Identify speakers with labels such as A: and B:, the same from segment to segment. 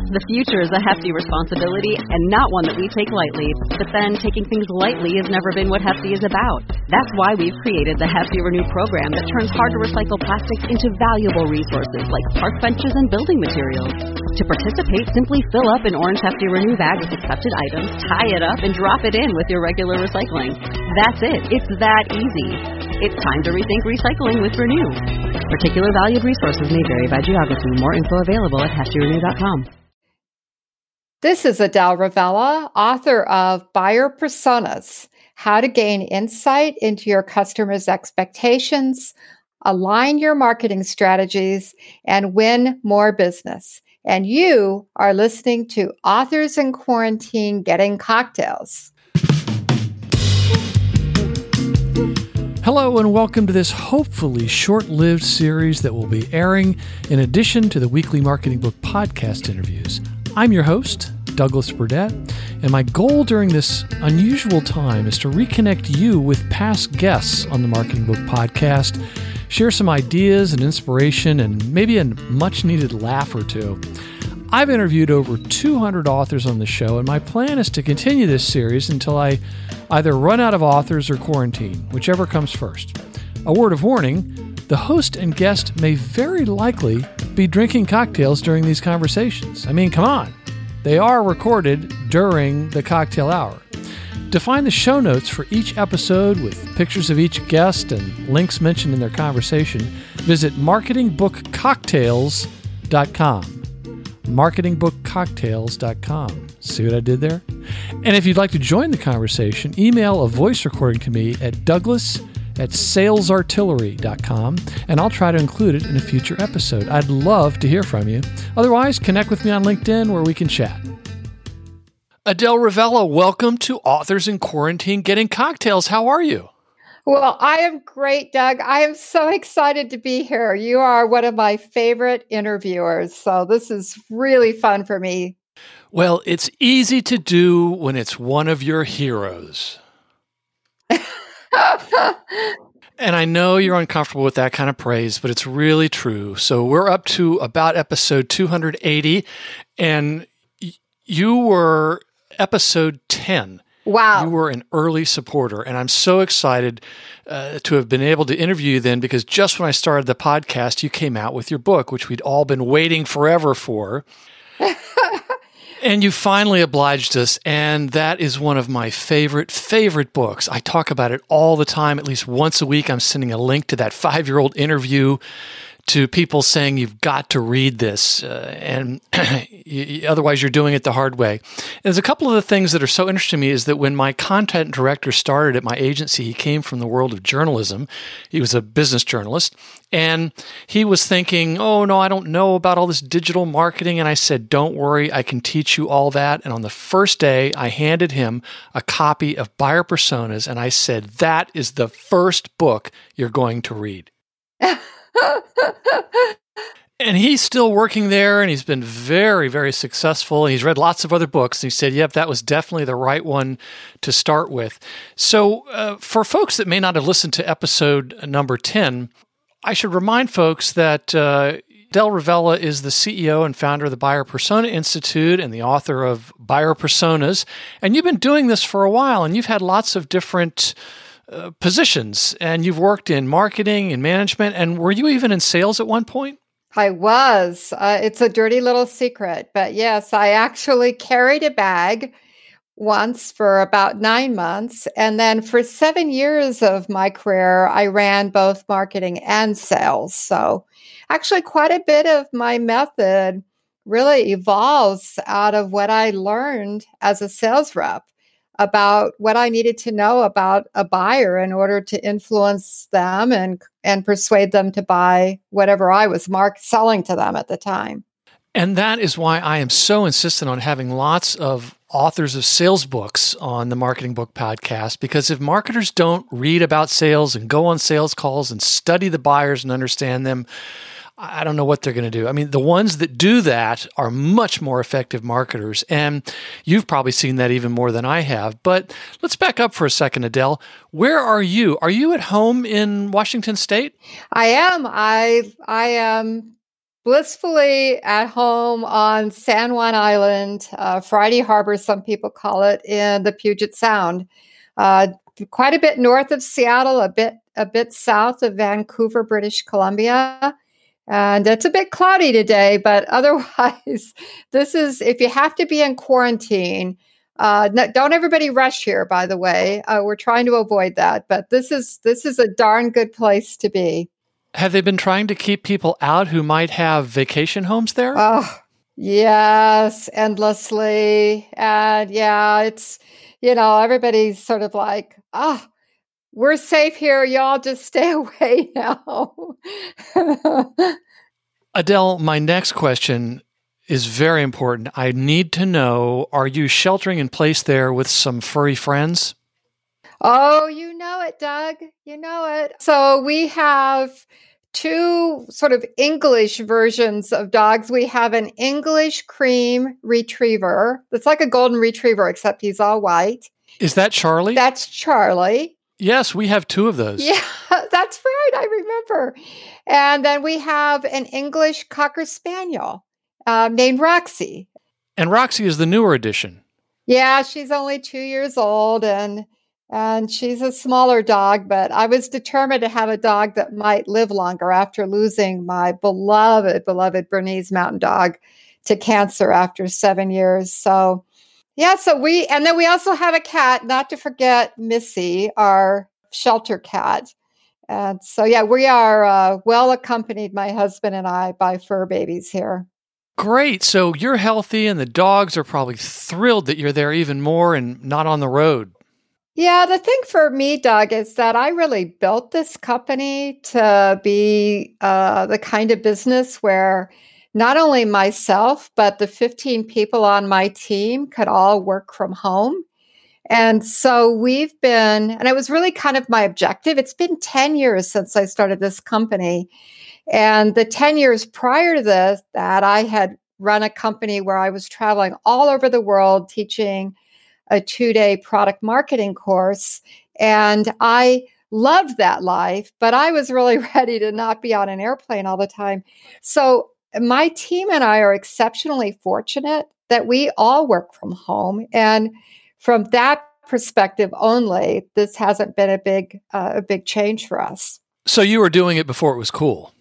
A: The future is a hefty responsibility and not one that we take lightly. But then taking things lightly has never been what Hefty is about. That's why we've created the Hefty Renew program that turns hard-to-recycle plastics into valuable resources like park benches and building materials. To participate, simply fill up an orange Hefty Renew bag with accepted items, tie it up, and drop it in with your regular recycling. That's it. It's that easy. It's time to rethink recycling with Renew. Particular valued resources may vary by geography. More info available at heftyrenew.com.
B: This is Adele Ravella, author of Buyer Personas, How to Gain Insight into Your Customers' Expectations, Align Your Marketing Strategies, and Win More Business. And you are listening to Authors in Quarantine Getting Cocktails.
C: Hello and welcome to this hopefully short-lived series that will be airing in addition to the weekly Marketing Book podcast interviews. I'm your host, Douglas Burdett, and my goal during this unusual time is to reconnect you with past guests on the Marketing Book podcast, share some ideas and inspiration, and maybe a much-needed laugh or two. I've interviewed over 200 authors on the show, and my plan is to continue this series until I either run out of authors or quarantine, whichever comes first. A word of warning, the host and guest may very likely be drinking cocktails during these conversations. I mean, come on. They are recorded during the cocktail hour. To find the show notes for each episode with pictures of each guest and links mentioned in their conversation, visit marketingbookcocktails.com. marketingbookcocktails.com. See what I did there? And if you'd like to join the conversation, email a voice recording to me at douglas@salesartillery.com, and I'll try to include it in a future episode. I'd love to hear from you. Otherwise, connect with me on LinkedIn where we can chat. Adele Ravella, welcome to Authors in Quarantine Getting Cocktails. How are you?
B: Well, I am great, Doug. I am so excited to be here. You are one of my favorite interviewers, so this is really fun for me.
C: Well, it's easy to do when it's one of your heroes. And I know you're uncomfortable with that kind of praise, but it's really true. So we're up to about episode 280, and you were episode 10.
B: Wow.
C: You were an early supporter, and I'm so excited to have been able to interview you then, because just when I started the podcast, you came out with your book, which we'd all been waiting forever for. And you finally obliged us, and that is one of my favorite books. I talk about it all the time. At least once a week, I'm sending a link to that 5-year-old interview to people saying you've got to read this, and otherwise you're doing it the hard way. And there's a couple of the things that are so interesting to me is that when my content director started at my agency, he came from the world of journalism. He was a business journalist, and he was thinking, oh, no, I don't know about all this digital marketing. And I said, don't worry, I can teach you all that. And on the first day, I handed him a copy of Buyer Personas, and I said, that is the first book you're going to read. And he's still working there, and he's been very, very successful. He's read lots of other books. And he said, yep, that was definitely the right one to start with. So for folks that may not have listened to episode number 10, I should remind folks that Adele Ravella is the CEO and founder of the Buyer Persona Institute and the author of Buyer Personas. And you've been doing this for a while, and you've had lots of different positions, and you've worked in marketing and management. And were you even in sales at one point?
B: I was. It's a dirty little secret, but yes, I actually carried a bag once for about 9 months. And then for 7 years of my career, I ran both marketing and sales. So actually quite a bit of my method really evolves out of what I learned as a sales rep about what I needed to know about a buyer in order to influence them and persuade them to buy whatever I was selling to them at the time.
C: And that is why I am so insistent on having lots of authors of sales books on the Marketing Book podcast, because if marketers don't read about sales and go on sales calls and study the buyers and understand them, I don't know what they're going to do. I mean, the ones that do that are much more effective marketers, and you've probably seen that even more than I have. But let's back up for a second, Adele. Where are you? Are you at home in Washington State?
B: I am. I am blissfully at home on San Juan Island, Friday Harbor, some people call it, in the Puget Sound. Quite a bit north of Seattle, a bit south of Vancouver, British Columbia. And it's a bit cloudy today, but otherwise, this is, if you have to be in quarantine, don't everybody rush here, by the way. We're trying to avoid that, but this is a darn good place to be.
C: Have they been trying to keep people out who might have vacation homes there?
B: Oh, yes, endlessly. And yeah, it's, everybody's sort of like, we're safe here. Y'all just stay away now.
C: Adele, my next question is very important. I need to know, are you sheltering in place there with some furry friends?
B: Oh, you know it, Doug. You know it. So we have two sort of English versions of dogs. We have an English cream retriever. It's like a golden retriever, except he's all white.
C: Is that Charlie?
B: That's Charlie.
C: Yes, we have two of those.
B: Yeah, that's right. I remember. And then we have an English Cocker Spaniel named Roxy.
C: And Roxy is the newer edition.
B: Yeah, she's only 2 years old, and she's a smaller dog, but I was determined to have a dog that might live longer after losing my beloved Bernese Mountain Dog to cancer after 7 years. So, yeah, and then we also have a cat, not to forget Missy, our shelter cat. And so, yeah, we are well accompanied, my husband and I, by fur babies here.
C: Great. So you're healthy, and the dogs are probably thrilled that you're there even more and not on the road.
B: Yeah, the thing for me, Doug, is that I really built this company to be the kind of business where not only myself, but the 15 people on my team could all work from home. And so we've been, and it was really kind of my objective. It's been 10 years since I started this company. And the 10 years prior to this, that I had run a company where I was traveling all over the world teaching a 2-day product marketing course. And I loved that life, but I was really ready to not be on an airplane all the time. So my team and I are exceptionally fortunate that we all work from home. And from that perspective only, this hasn't been a big change for us.
C: So you were doing it before it was cool.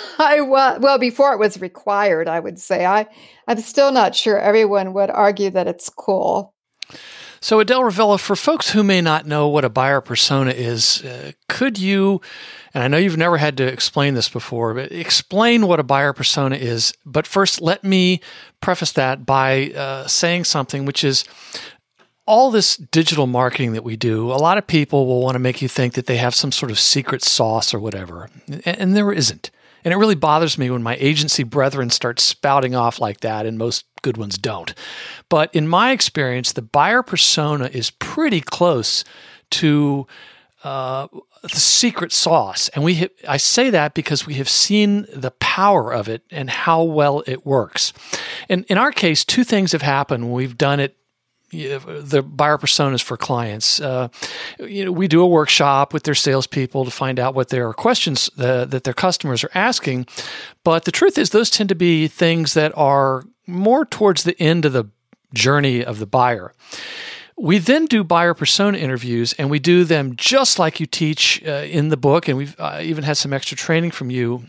B: Before it was required, I would say. I'm still not sure everyone would argue that it's cool.
C: So Adele Ravella, for folks who may not know what a buyer persona is, could you, and I know you've never had to explain this before, but explain what a buyer persona is. But first, let me preface that by saying something, which is all this digital marketing that we do, a lot of people will want to make you think that they have some sort of secret sauce or whatever, and there isn't. And it really bothers me when my agency brethren start spouting off like that, and most good ones don't. But in my experience, the buyer persona is pretty close to the secret sauce. And I say that because we have seen the power of it and how well it works. And in our case, two things have happened when we've done it. The buyer personas for clients. We do a workshop with their salespeople to find out what their questions that their customers are asking. But the truth is, those tend to be things that are more towards the end of the journey of the buyer. We then do buyer persona interviews, and we do them just like you teach in the book, and we've even had some extra training from you.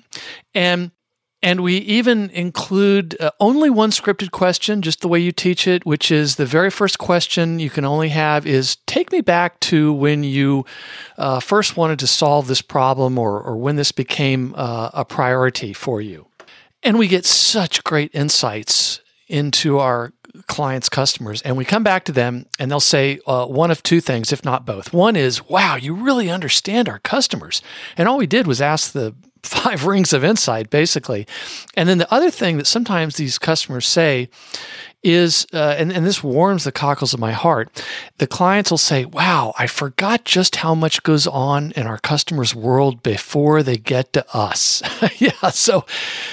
C: And we even include only one scripted question, just the way you teach it, which is the very first question you can only have is, take me back to when you first wanted to solve this problem or when this became a priority for you. And we get such great insights into our clients' customers. And we come back to them and they'll say one of two things, if not both. One is, wow, you really understand our customers. And all we did was ask the 5 rings of insight, basically. And then the other thing that sometimes these customers say is, and this warms the cockles of my heart, the clients will say, wow, I forgot just how much goes on in our customers' world before they get to us. Yeah, so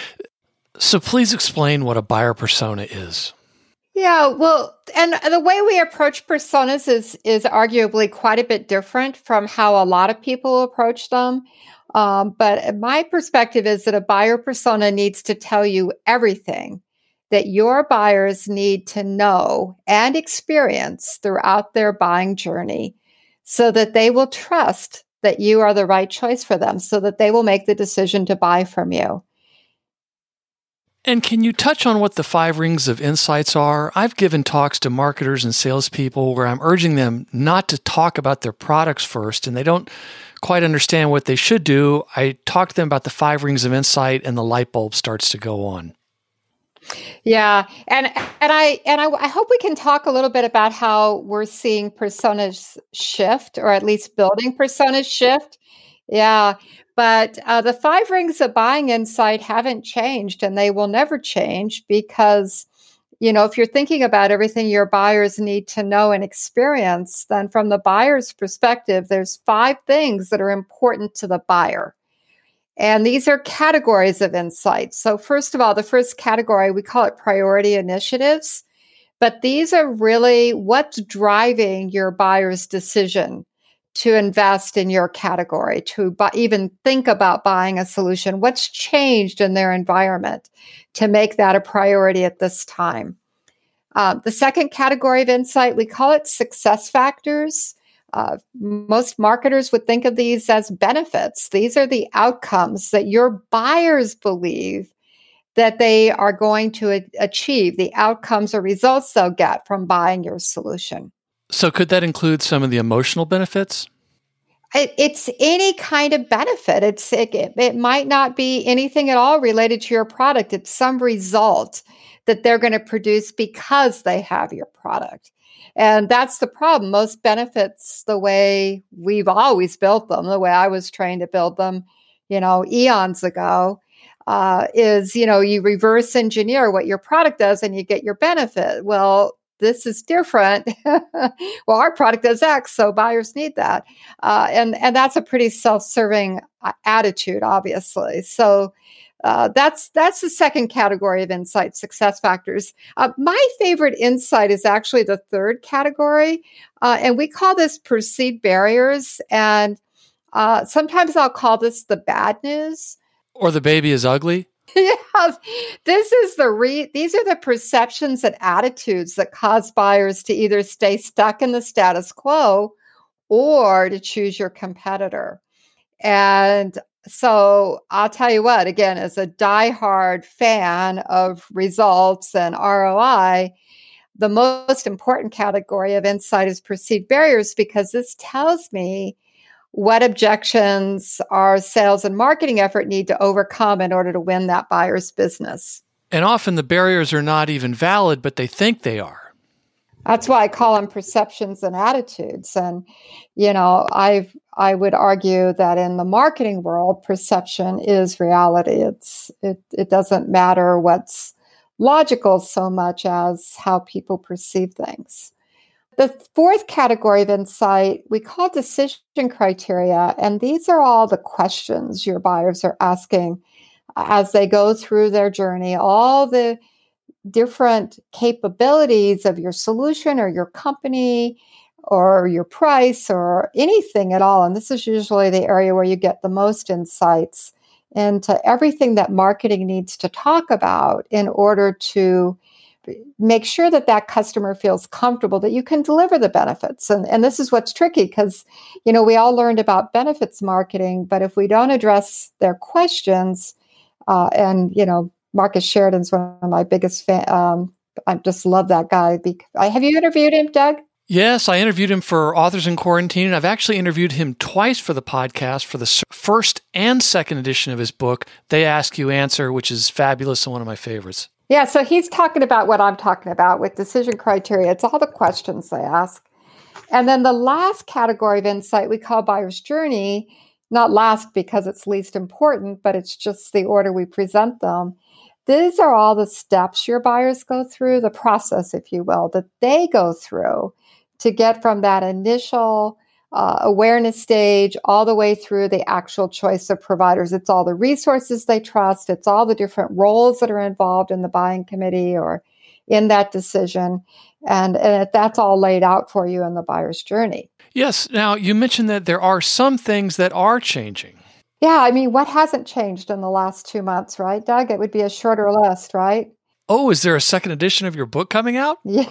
C: please explain what a buyer persona is.
B: Yeah, well, and the way we approach personas is arguably quite a bit different from how a lot of people approach them. But my perspective is that a buyer persona needs to tell you everything that your buyers need to know and experience throughout their buying journey so that they will trust that you are the right choice for them, so that they will make the decision to buy from you.
C: And can you touch on what the 5 rings of insights are? I've given talks to marketers and salespeople where I'm urging them not to talk about their products first, and they don't quite understand what they should do. I talk to them about the 5 rings of insight, and the light bulb starts to go on.
B: Yeah, and I hope we can talk a little bit about how we're seeing personas shift, or at least building personas shift. Yeah, but the 5 rings of buying insight haven't changed, and they will never change because, if you're thinking about everything your buyers need to know and experience, then from the buyer's perspective, there's 5 things that are important to the buyer. And these are categories of insight. So first of all, the first category, we call it priority initiatives, but these are really what's driving your buyer's decision to invest in your category, to even think about buying a solution. What's changed in their environment to make that a priority at this time? The second category of insight, we call it success factors. Most marketers would think of these as benefits. These are the outcomes that your buyers believe that they are going to achieve, the outcomes or results they'll get from buying your solution.
C: So could that include some of the emotional benefits?
B: It's any kind of benefit. It might not be anything at all related to your product. It's some result that they're going to produce because they have your product. And that's the problem. Most benefits, the way we've always built them, the way I was trained to build them, eons ago, is, you reverse engineer what your product does and you get your benefit. Well, this is different. Well, our product does X, so buyers need that. And that's a pretty self-serving attitude, obviously. So that's the second category of insight, success factors. My favorite insight is actually the third category, and we call this perceived barriers. And sometimes I'll call this the bad news.
C: Or the baby is ugly.
B: Yeah, these are the perceptions and attitudes that cause buyers to either stay stuck in the status quo or to choose your competitor. And so I'll tell you what, again, as a diehard fan of results and ROI, the most important category of insight is perceived barriers, because this tells me what objections our sales and marketing effort need to overcome in order to win that buyer's business.
C: And often the barriers are not even valid, but they think they are.
B: That's why I call them perceptions and attitudes. And, I would argue that in the marketing world, perception is reality. It doesn't matter what's logical so much as how people perceive things. The fourth category of insight, we call decision criteria. And these are all the questions your buyers are asking as they go through their journey, all the different capabilities of your solution or your company or your price or anything at all. And this is usually the area where you get the most insights into everything that marketing needs to talk about in order to make sure that that customer feels comfortable that you can deliver the benefits. And this is what's tricky because, we all learned about benefits marketing, but if we don't address their questions, Marcus Sheridan's one of my biggest fans. I just love that guy. Have you interviewed him, Doug?
C: Yes, I interviewed him for Authors in Quarantine, and I've actually interviewed him twice for the podcast for the first and second edition of his book, They Ask You Answer, which is fabulous and one of my favorites.
B: Yeah, so he's talking about what I'm talking about with decision criteria. It's all the questions they ask. And then the last category of insight we call buyer's journey, not last because it's least important, but it's just the order we present them. These are all the steps your buyers go through, the process, if you will, that they go through to get from that initial awareness stage all the way through the actual choice of providers. It's all the resources they trust. It's all the different roles that are involved in the buying committee or in that decision. And that's all laid out for you in the buyer's journey.
C: Yes. Now, you mentioned that there are some things that are changing.
B: Yeah, I mean, what hasn't changed in the last 2 months, right, Doug? It would be a shorter list, right?
C: Oh, is there a second edition of your book coming out?
B: Yeah.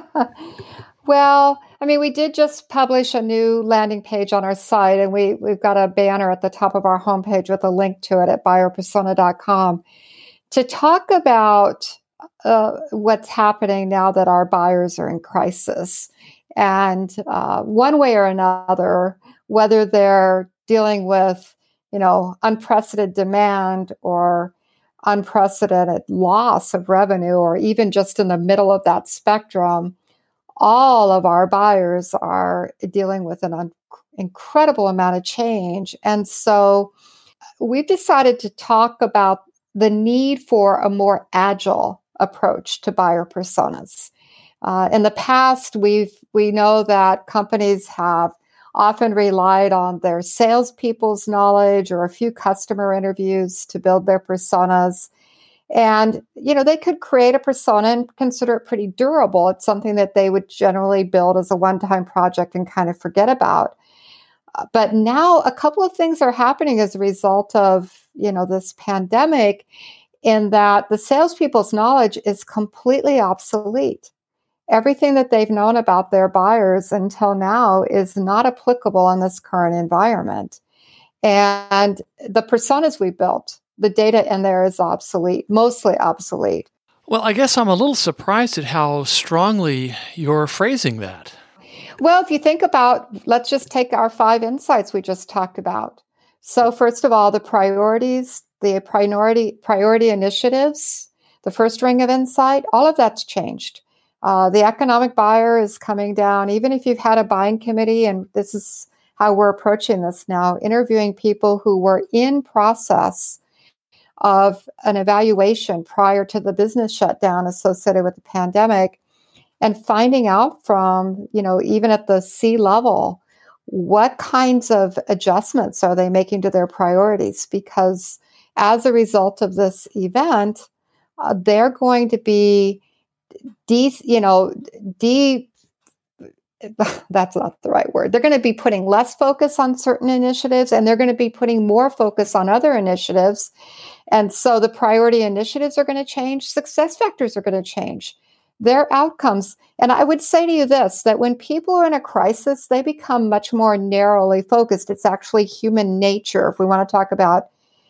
B: Well, I mean, we did just publish a new landing page on our site, and we've got a banner at the top of our homepage with a link to it at buyerpersona.com to talk about what's happening now that our buyers are in crisis. And one way or another, whether they're dealing with, unprecedented demand or unprecedented loss of revenue, or even just in the middle of that spectrum, all of our buyers are dealing with an incredible amount of change. And so we've decided to talk about the need for a more agile approach to buyer personas. In the past, we know that companies have often relied on their salespeople's knowledge or a few customer interviews to build their personas. And, they could create a persona and consider it pretty durable. It's something that they would generally build as a one-time project and kind of forget about. But now a couple of things are happening as a result of, this pandemic, in that the salespeople's knowledge is completely obsolete. Everything that they've known about their buyers until now is not applicable in this current environment. And the personas we built, the data in there is obsolete, mostly obsolete.
C: Well, I guess I'm a little surprised at how strongly you're phrasing that.
B: Well, if you think about, let's just take our 5 insights we just talked about. So first of all, the priorities, the priority initiatives, the first ring of insight, all of that's changed. The economic buyer is coming down. Even if you've had a buying committee, and this is how we're approaching this now, interviewing people who were in process of an evaluation prior to the business shutdown associated with the pandemic, and finding out from, even at the C level, what kinds of adjustments are they making to their priorities? Because as a result of this event, they're going to be that's not the right word. They're going to be putting less focus on certain initiatives, and they're going to be putting more focus on other initiatives. And so the priority initiatives are going to change. Success factors are going to change. Their outcomes. And I would say to you this, that when people are in a crisis, they become much more narrowly focused. It's actually human nature, if we want to talk about,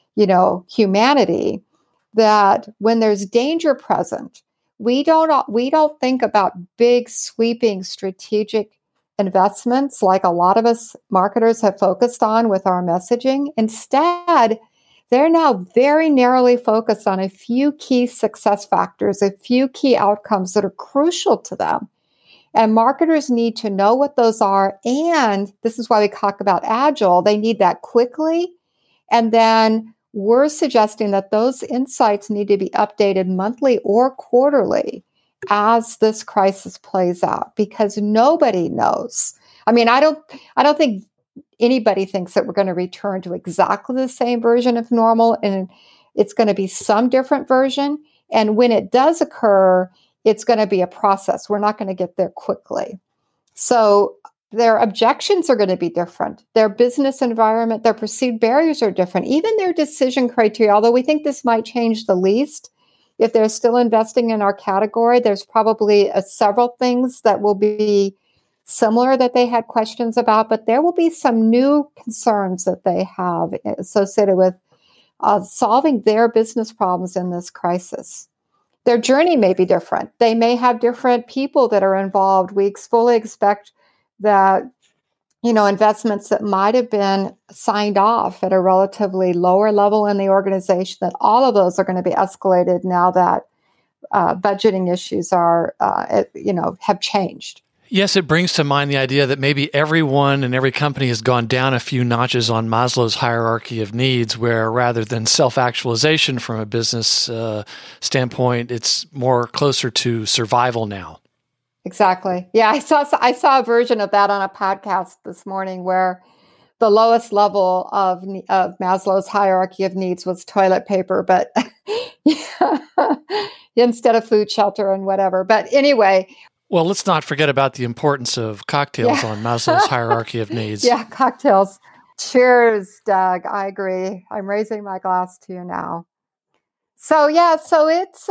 B: humanity, that when there's danger present, we don't think about big, sweeping, strategic investments like a lot of us marketers have focused on with our messaging. Instead, they're now very narrowly focused on a few key success factors, a few key outcomes that are crucial to them. And marketers need to know what those are. And this is why we talk about agile. They need that quickly. And then we're suggesting that those insights need to be updated monthly or quarterly as this crisis plays out, because nobody knows. I mean, I don't think anybody thinks that we're going to return to exactly the same version of normal, and it's going to be some different version. And when it does occur, it's going to be a process. We're not going to get there quickly. So their objections are going to be different. Their business environment, their perceived barriers are different. Even their decision criteria, although we think this might change the least, if they're still investing in our category, there's probably several things that will be similar that they had questions about, but there will be some new concerns that they have associated with solving their business problems in this crisis. Their journey may be different. They may have different people that are involved. We fully expect that, investments that might have been signed off at a relatively lower level in the organization, that all of those are going to be escalated now that budgeting issues are, have changed.
C: Yes, it brings to mind the idea that maybe everyone and every company has gone down a few notches on Maslow's hierarchy of needs, where rather than self-actualization from a business standpoint, it's more closer to survival now.
B: Exactly. Yeah, I saw a version of that on a podcast this morning where the lowest level of Maslow's hierarchy of needs was toilet paper, but instead of food, shelter, and whatever. But anyway.
C: Well, let's not forget about the importance of cocktails on Maslow's hierarchy of needs.
B: Yeah, cocktails. Cheers, Doug. I agree. I'm raising my glass to you now. So it's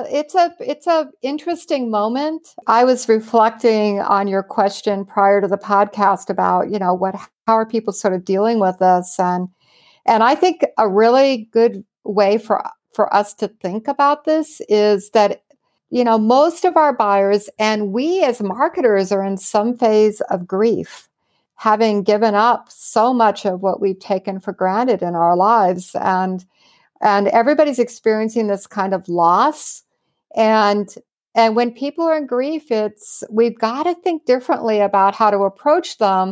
B: a interesting moment. I was reflecting on your question prior to the podcast about, how are people sort of dealing with this, and I think a really good way for us to think about this is that, most of our buyers and we as marketers are in some phase of grief, having given up so much of what we've taken for granted in our lives, and everybody's experiencing this kind of loss. And when people are in grief, we've got to think differently about how to approach them.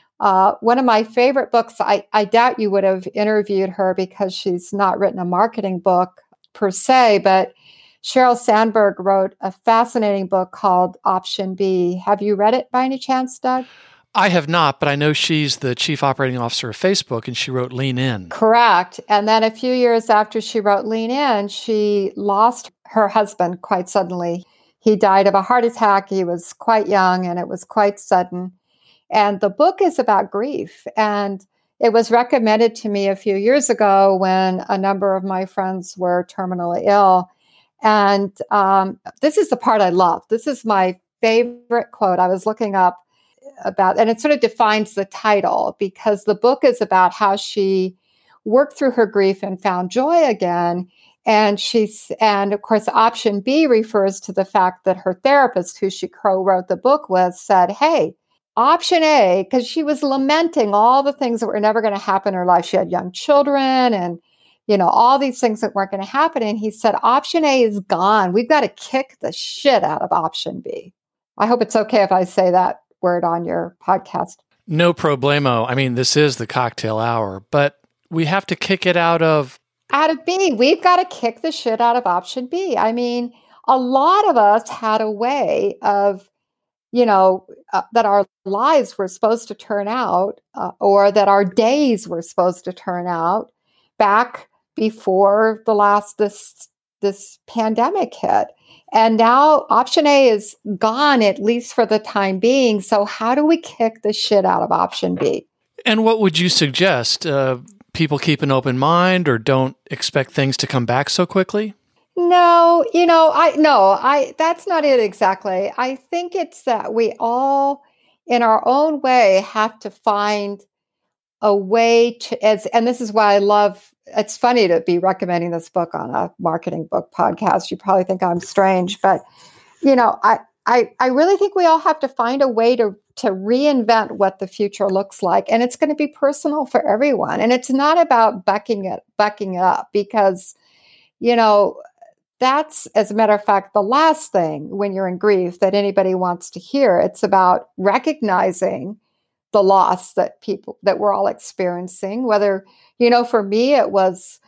B: One of my favorite books, I doubt you would have interviewed her because she's not written a marketing book per se, but Sheryl Sandberg wrote a fascinating book called Option B. Have you read it by any chance, Doug?
C: I have not, but I know she's the chief operating officer of Facebook, and she wrote Lean In.
B: Correct. And then a few years after she wrote Lean In, she lost her husband quite suddenly. He died of a heart attack. He was quite young, and it was quite sudden. And the book is about grief. And it was recommended to me a few years ago when a number of my friends were terminally ill. And this is the part I love. This is my favorite quote. I was looking up about, and it sort of defines the title, because the book is about how she worked through her grief and found joy again. And of course, option B refers to the fact that her therapist, who she co-wrote the book with, said, hey, option A, because she was lamenting all the things that were never going to happen in her life. She had young children and, all these things that weren't going to happen. And he said, option A is gone. We've got to kick the shit out of option B. I hope it's okay if I say that word on your podcast.
C: No problemo. I mean, this is the cocktail hour, but we have to kick it out of
B: B. We've got to kick the shit out of option B. I mean, a lot of us had a way of, that our lives were supposed to turn out, or that our days were supposed to turn out back before this pandemic hit. And now option A is gone, at least for the time being. So how do we kick the shit out of option B?
C: And what would you suggest? People keep an open mind or don't expect things to come back so quickly?
B: No, that's not it exactly. I think it's that we all, in our own way, have to find a way to, and this is why I love, it's funny to be recommending this book on a marketing book podcast. You probably think I'm strange, but, I really think we all have to find a way to reinvent what the future looks like. And it's going to be personal for everyone. And it's not about bucking it up, because, that's, as a matter of fact, the last thing when you're in grief that anybody wants to hear. It's about recognizing the loss that we're all experiencing. Whether, for me, it was,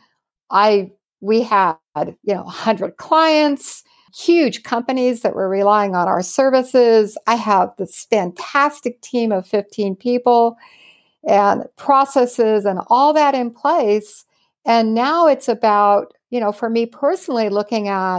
B: we had, 100 clients, huge companies that were relying on our services. I have this fantastic team of 15 people and processes and all that in place. And now it's about, for me personally, looking at,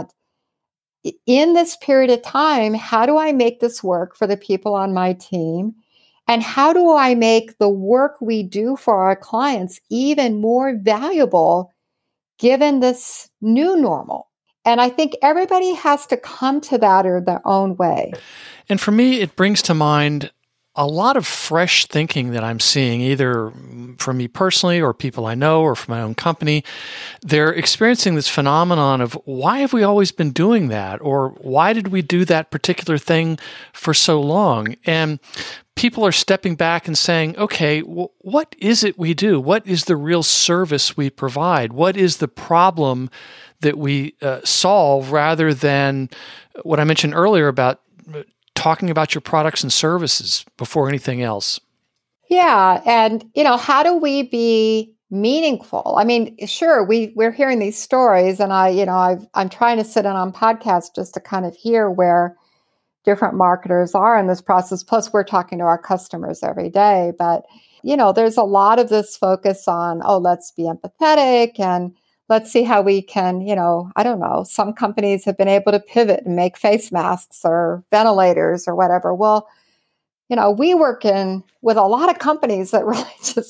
B: in this period of time, how do I make this work for the people on my team? And how do I make the work we do for our clients even more valuable given this new normal? And I think everybody has to come to that in their own way.
C: And for me, it brings to mind a lot of fresh thinking that I'm seeing, either from me personally or people I know or from my own company. They're experiencing this phenomenon of, why have we always been doing that? Or why did we do that particular thing for so long? And people are stepping back and saying, okay, what is it we do? What is the real service we provide? What is the problem that we solve, rather than what I mentioned earlier about talking about your products and services before anything else?
B: Yeah. And, how do we be meaningful? I mean, sure, we're hearing these stories, and I'm trying to sit in on podcasts just to kind of hear where different marketers are in this process. Plus, we're talking to our customers every day. But, there's a lot of this focus on, let's be empathetic and let's see how we can, I don't know, some companies have been able to pivot and make face masks or ventilators or whatever. Well, we work with a lot of companies that really just,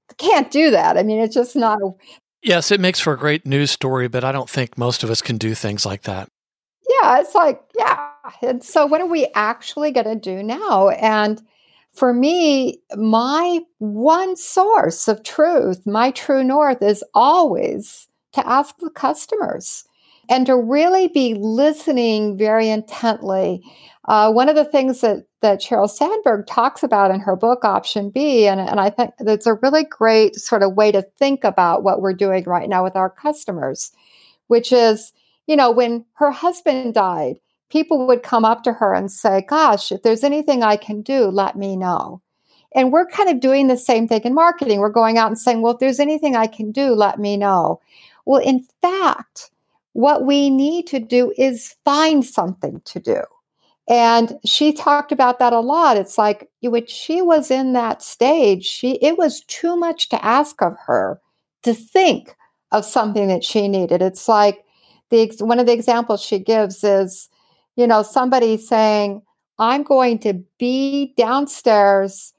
B: can't do that. I mean, it's just not.
C: Yes, it makes for a great news story, but I don't think most of us can do things like that.
B: Yeah, it's like, yeah. And so what are we actually going to do now? And for me, my one source of truth, my true north, is always to ask the customers and to really be listening very intently. One of the things that Sheryl Sandberg talks about in her book, Option B, and I think that's a really great sort of way to think about what we're doing right now with our customers, which is, when her husband died, people would come up to her and say, gosh, if there's anything I can do, let me know. And we're kind of doing the same thing in marketing. We're going out and saying, well, if there's anything I can do, let me know. Well, in fact, what we need to do is find something to do. And she talked about that a lot. It's like when she was in that stage, it was too much to ask of her to think of something that she needed. It's like one of the examples she gives is, somebody saying, I'm going to be downstairs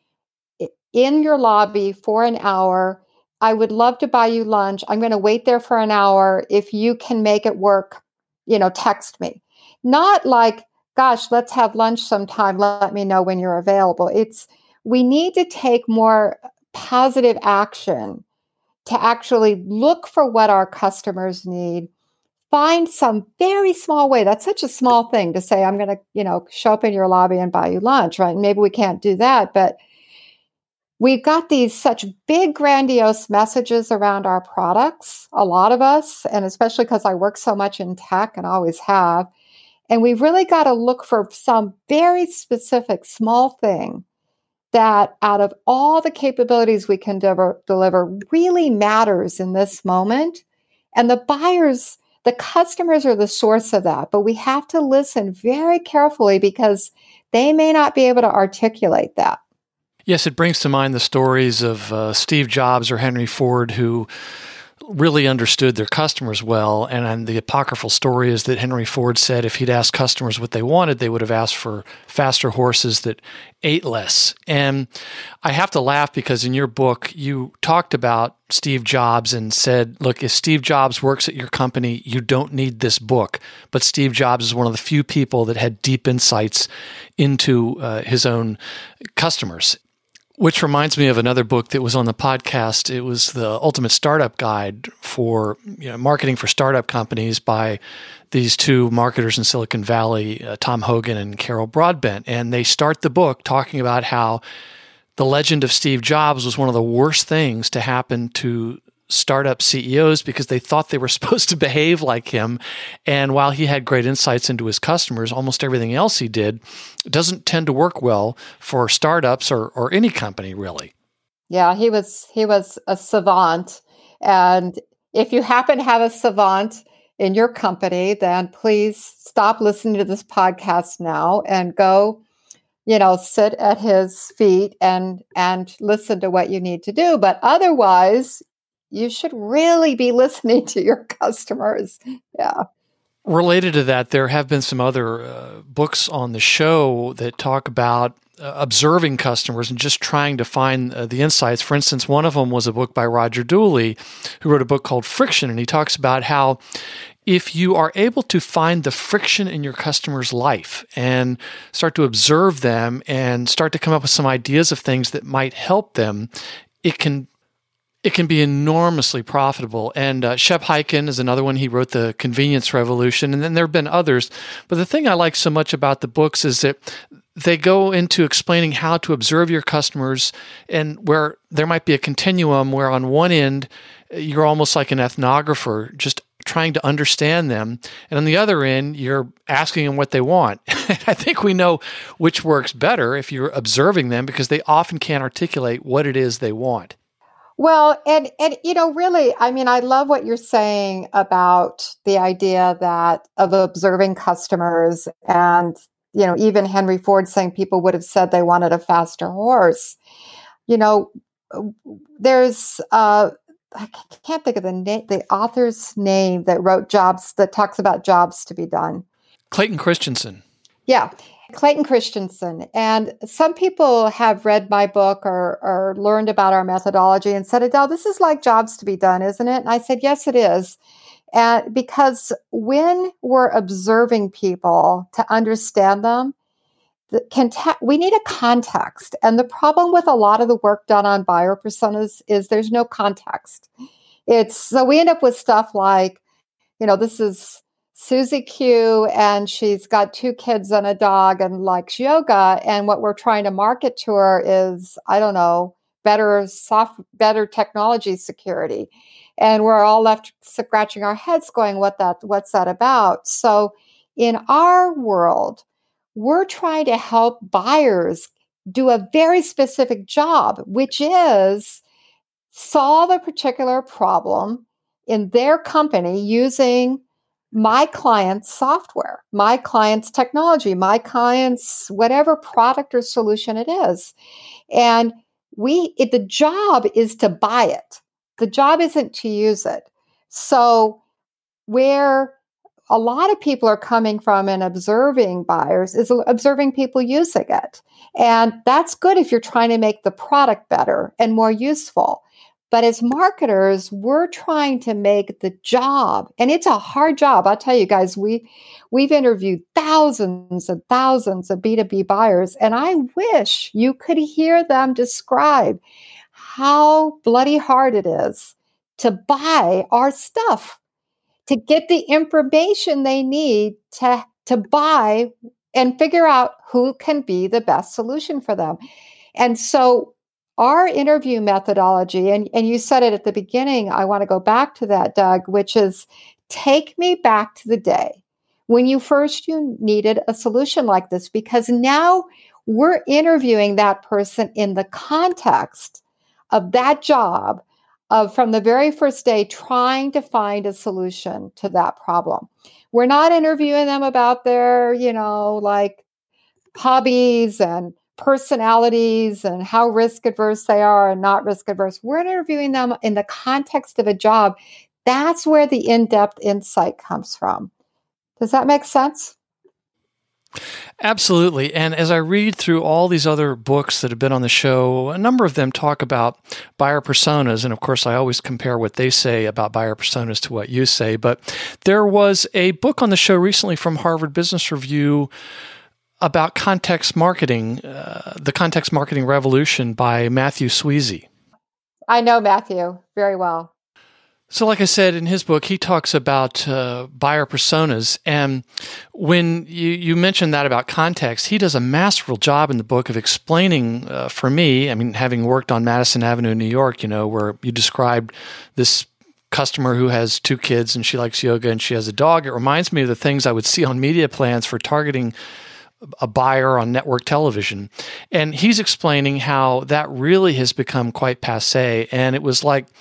B: in your lobby for an hour. I would love to buy you lunch. I'm going to wait there for an hour. If you can make it work, text me. Not like, gosh, let's have lunch sometime. Let me know when you're available. We need to take more positive action to actually look for what our customers need. Find some very small way. That's such a small thing to say, I'm going to, show up in your lobby and buy you lunch, right? Maybe we can't do that, but we've got these such big, grandiose messages around our products, a lot of us, and especially because I work so much in tech and always have. And we've really got to look for some very specific small thing that out of all the capabilities we can deliver really matters in this moment. And the customers are the source of that, but we have to listen very carefully because they may not be able to articulate that.
C: Yes, it brings to mind the stories of Steve Jobs or Henry Ford, who really understood their customers well. And the apocryphal story is that Henry Ford said if he'd asked customers what they wanted, they would have asked for faster horses that ate less. And I have to laugh because in your book, you talked about Steve Jobs and said, look, if Steve Jobs works at your company, you don't need this book. But Steve Jobs is one of the few people that had deep insights into his own customers. Which reminds me of another book that was on the podcast. It was the Ultimate Startup Guide for marketing for startup companies by these two marketers in Silicon Valley, Tom Hogan and Carol Broadbent. And they start the book talking about how the legend of Steve Jobs was one of the worst things to happen to startup CEOs because they thought they were supposed to behave like him. And while he had great insights into his customers, almost everything else he did doesn't tend to work well for startups or any company, really.
B: Yeah, he was a savant. And if you happen to have a savant in your company, then please stop listening to this podcast now and go, sit at his feet and listen to what you need to do. But otherwise, you should really be listening to your customers. Yeah.
C: Related to that, there have been some other books on the show that talk about observing customers and just trying to find the insights. For instance, one of them was a book by Roger Dooley, who wrote a book called Friction, and he talks about how if you are able to find the friction in your customer's life and start to observe them and start to come up with some ideas of things that might help them, it can be enormously profitable. And Shep Hyken is another one. He wrote The Convenience Revolution. And then there have been others. But the thing I like so much about the books is that they go into explaining how to observe your customers and where there might be a continuum where on one end, you're almost like an ethnographer, just trying to understand them. And on the other end, you're asking them what they want. I think we know which works better if you're observing them because they often can't articulate what it is they want.
B: Well, and really, I mean, I love what you're saying about the idea of observing customers and, even Henry Ford saying people would have said they wanted a faster horse. There's, I can't think of the author's name that wrote Jobs, that talks about jobs to be done.
C: Clayton Christensen.
B: Yeah. Clayton Christensen. And some people have read my book or learned about our methodology and said, Adele, this is like jobs to be done, isn't it? And I said, yes, it is. And because when we're observing people to understand them, we need a context. And the problem with a lot of the work done on buyer personas is there's no context. So we end up with stuff like, this is Susie Q, and she's got 2 kids and a dog and likes yoga. And what we're trying to market to her is, I don't know, better technology security. And we're all left scratching our heads going, what's that about? So in our world, we're trying to help buyers do a very specific job, which is solve a particular problem in their company using my client's software, my client's technology, my client's whatever product or solution it is. And the job is to buy it. The job isn't to use it. So where a lot of people are coming from and observing buyers is observing people using it. And that's good if you're trying to make the product better and more useful. But as marketers, we're trying to make the job, and it's a hard job. I'll tell you guys, we've interviewed thousands and thousands of B2B buyers, and I wish you could hear them describe how bloody hard it is to buy our stuff, to get the information they need to buy and figure out who can be the best solution for them. And so our interview methodology, and you said it at the beginning, I want to go back to that, Doug, which is take me back to the day when you needed a solution like this, because now we're interviewing that person in the context of that job from the very first day, trying to find a solution to that problem. We're not interviewing them about their, like hobbies and personalities and how risk adverse they are and not risk adverse. We're interviewing them in the context of a job. That's where the in-depth insight comes from. Does that make sense?
C: Absolutely. And as I read through all these other books that have been on the show, a number of them talk about buyer personas. And of course, I always compare what they say about buyer personas to what you say. But there was a book on the show recently from Harvard Business Review about context marketing, the context marketing revolution by Matthew Sweezey.
B: I know Matthew very well.
C: So like I said, in his book, he talks about buyer personas. And when you mentioned that about context, he does a masterful job in the book of explaining for me, having worked on Madison Avenue in New York, where you described this customer who has 2 kids and she likes yoga and she has a dog. It reminds me of the things I would see on media plans for targeting a buyer on network television. And he's explaining how that really has become quite passé. And it was like,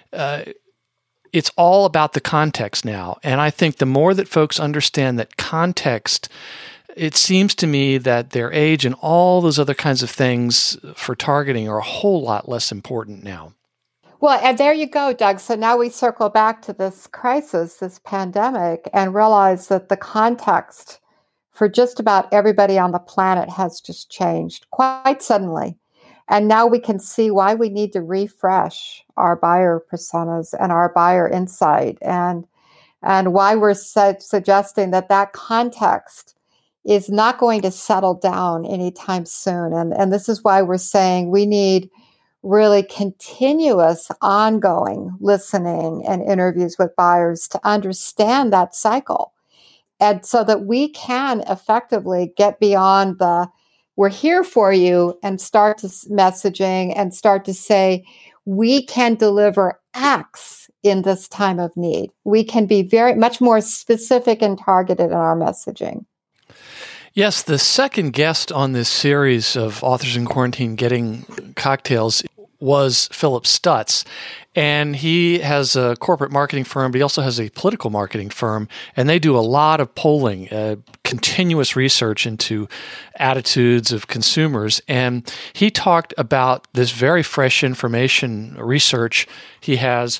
C: it's all about the context now. And I think the more that folks understand that context, it seems to me that their age and all those other kinds of things for targeting are a whole lot less important now.
B: Well, and there you go, Doug. So now we circle back to this crisis, this pandemic, and realize that the context for just about everybody on the planet has just changed quite suddenly. And now we can see why we need to refresh our buyer personas and our buyer insight, and why we're suggesting that context is not going to settle down anytime soon. And this is why we're saying we need really continuous, ongoing listening and interviews with buyers to understand that cycle. And so that we can effectively get beyond we're here for you and start to messaging and start to say, we can deliver X in this time of need. We can be very much more specific and targeted in our messaging.
C: Yes, the second guest on this series of Authors in Quarantine Getting Cocktails was Philip Stutz. And he has a corporate marketing firm, but he also has a political marketing firm. And they do a lot of polling, continuous research into attitudes of consumers. And he talked about this very fresh information research he has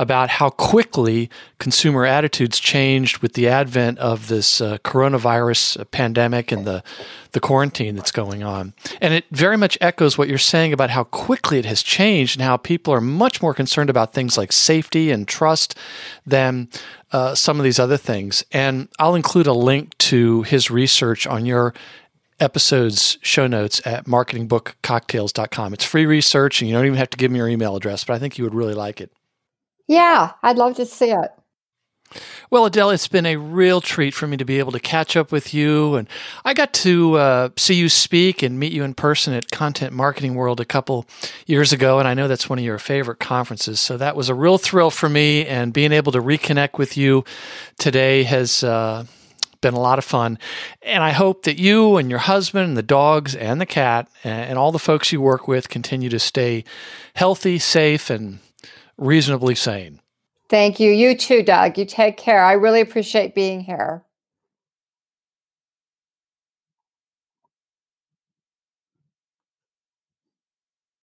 C: about how quickly consumer attitudes changed with the advent of this coronavirus pandemic and the quarantine that's going on. And it very much echoes what you're saying about how quickly it has changed and how people are much more concerned about things like safety and trust than some of these other things. And I'll include a link to his research on your episode's show notes at marketingbookcocktails.com. It's free research, and you don't even have to give me your email address, but I think you would really like it.
B: Yeah, I'd love to see it.
C: Well, Adele, it's been a real treat for me to be able to catch up with you. And I got to see you speak and meet you in person at Content Marketing World a couple years ago. And I know that's one of your favorite conferences. So that was a real thrill for me. And being able to reconnect with you today has been a lot of fun. And I hope that you and your husband and the dogs and the cat and all the folks you work with continue to stay healthy, safe, and reasonably sane.
B: Thank you. You too, Doug. You take care. I really appreciate being here.